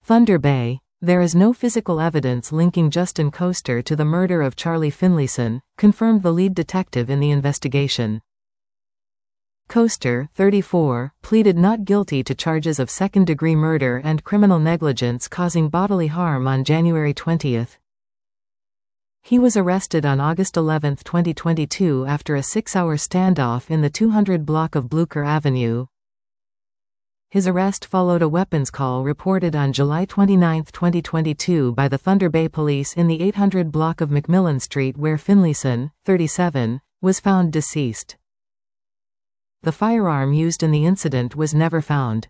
Thunder Bay. There is no physical evidence linking Justin Koester to the murder of Charlie Finlayson, confirmed the lead detective in the investigation. Koester, 34, pleaded not guilty to charges of second-degree murder and criminal negligence causing bodily harm on January 20. He was arrested on August 11, 2022 after a 6-hour standoff in the 200 block of Blucher Avenue. His arrest followed a weapons call reported on July 29, 2022 by the Thunder Bay Police in the 800 block of McMillan Street where Finlayson, 37, was found deceased. The firearm used in the incident was never found.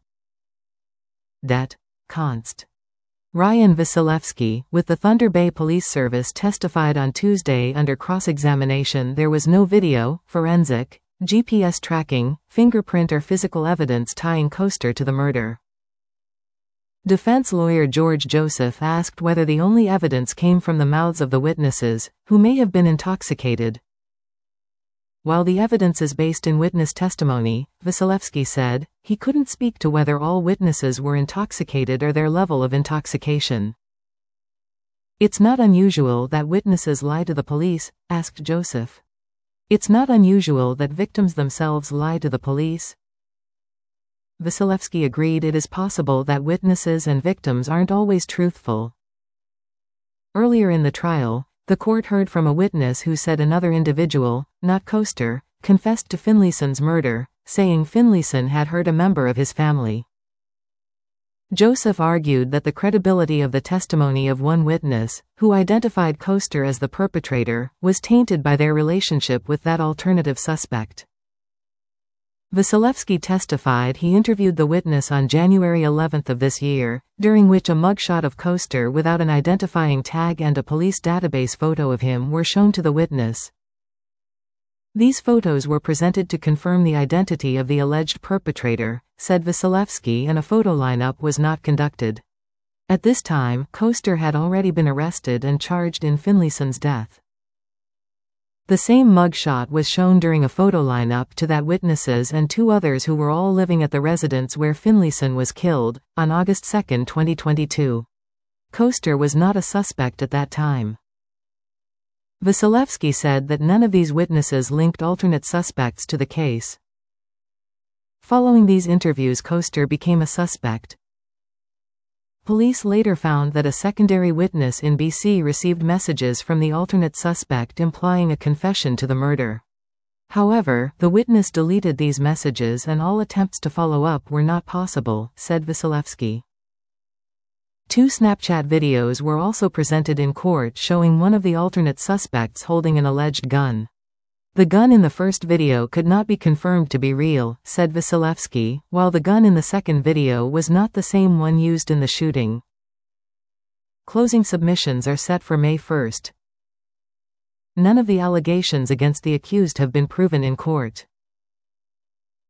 Det. Const. Ryan Vasilevsky, with the Thunder Bay Police Service, testified on Tuesday under cross-examination there was no video, forensic, GPS tracking, fingerprint or physical evidence tying Koester to the murder. Defense lawyer George Joseph asked whether the only evidence came from the mouths of the witnesses, who may have been intoxicated. While the evidence is based in witness testimony, Vasilevsky said, he couldn't speak to whether all witnesses were intoxicated or their level of intoxication. It's not unusual that witnesses lie to the police, asked Joseph. It's not unusual that victims themselves lie to the police. Vasilevsky agreed it is possible that witnesses and victims aren't always truthful. Earlier in the trial, the court heard from a witness who said another individual, not Koester, confessed to Finlayson's murder, saying Finlayson had hurt a member of his family. Joseph argued that the credibility of the testimony of one witness, who identified Koester as the perpetrator, was tainted by their relationship with that alternative suspect. Vasilevsky testified he interviewed the witness on January 11 of this year, during which a mugshot of Koester without an identifying tag and a police database photo of him were shown to the witness. These photos were presented to confirm the identity of the alleged perpetrator, said Vasilevsky, and a photo lineup was not conducted. At this time, Koester had already been arrested and charged in Finlayson's death. The same mugshot was shown during a photo lineup to that witnesses and two others who were all living at the residence where Finlayson was killed, on August 2, 2022. Koester was not a suspect at that time. Vasilevsky said that none of these witnesses linked alternate suspects to the case. Following these interviews, Koester became a suspect. Police later found that a secondary witness in BC received messages from the alternate suspect implying a confession to the murder. However, the witness deleted these messages and all attempts to follow up were not possible, said Vasilevsky. Two Snapchat videos were also presented in court showing one of the alternate suspects holding an alleged gun. The gun in the first video could not be confirmed to be real, said Vasilevsky, while the gun in the second video was not the same one used in the shooting. Closing submissions are set for May 1. None of the allegations against the accused have been proven in court.